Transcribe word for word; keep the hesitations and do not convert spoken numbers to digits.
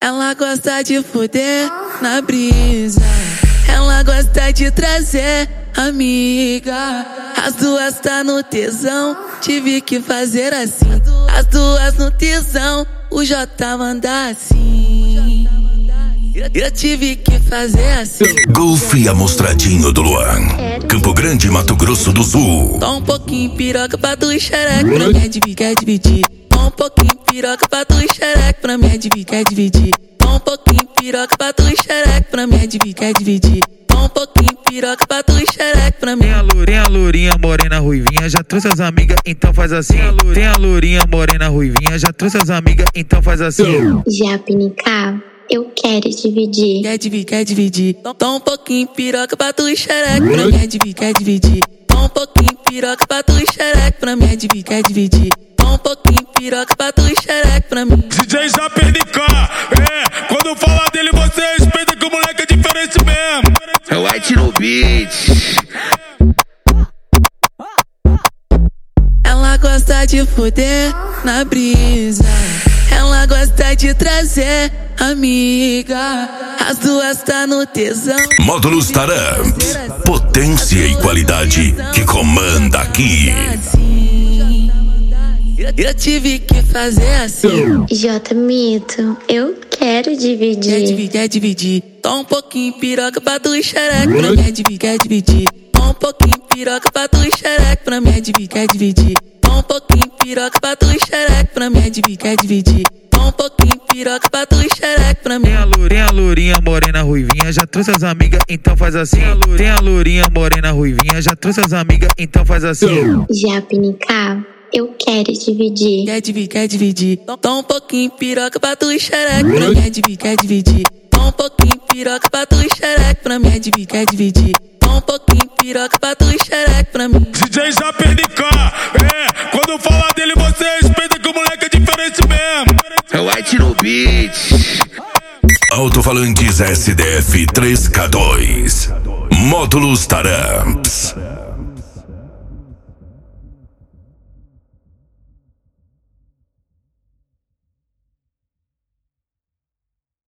Ela gosta de fuder na brisa. Ela gosta de trazer amiga. As duas tá no tesão, tive que fazer assim. As duas no tesão, o J manda assim. Eu tive que fazer assim. Golfe Amostradinho do Luan, Campo Grande, Mato Grosso do Sul. Dá um pouquinho piroca pra tu e xereca, pra mim é dividir, quer dividir. Dá um pouquinho piroca pra tu e xereca, pra mim é dividir, quer dividir. Dá um pouquinho piroca pra tu e xereca, pra mim é dividir, quer dividir. Dá um pouquinho piroca pra tu e xereca, pra mim. Tem a lourinha, lourinha, morena, ruivinha, já trouxe as amigas, então faz assim. Tem a lourinha, morena, ruivinha, já trouxe as amigas, então faz assim. Já pinicava? Eu quero dividir. Quer dividir, quer dividir. Dá um pouquinho piroca pra tu e xereca, pra mim é dividir, quer dividir. Dá um pouquinho piroca pra tu e xereca, pra mim é dividir, quer dividir. Dá um pouquinho piroca pra tu e xereca, pra mim. D J já P K, é, quando eu falar dele você respeita que o moleque é diferente mesmo. É o White no beat. Ela gosta de fuder na brisa. Ela gosta de trazer amiga. As duas tá no tesão. Módulos Taramps, potência e qualidade que comanda aqui. Eu tive que fazer assim. J Mito, eu quero dividir. Quer dividir, quer dividir. Dá um pouquinho piroca pra tu e xereca, pra mim é dividir, quer dividir. Dá um pouquinho piroca pra tu e xereca, pra mim é dividir, quer dividir. Dá um pouquinho piroca pra tu e xereca, pra mim é dividir, quer dividir. Dá um pouquinho piroca pra tu e xereca, pra mim. Tem a lourinha, lourinha, morena, ruivinha, já trouxe as amigas, então faz assim. Tem a lourinha, morena, ruivinha, já trouxe as amigas, então faz assim. Já pinicava? Eu quero dividir. Quer dividir, quer dividir. Dá um pouquinho piroca pra tu e xereca, pra mim é dividir, quer dividir. Dá um pouquinho piroca pra tu e xereca, pra mim é dividir, quer dividir. Dá um pouquinho piroca pra tu e xereca, pra mim. D J já P K, é, quando eu falar dele você respeita que o moleque é diferente mesmo. É o White no beat. Alto-falantes S D F três K dois. Módulos Taramps.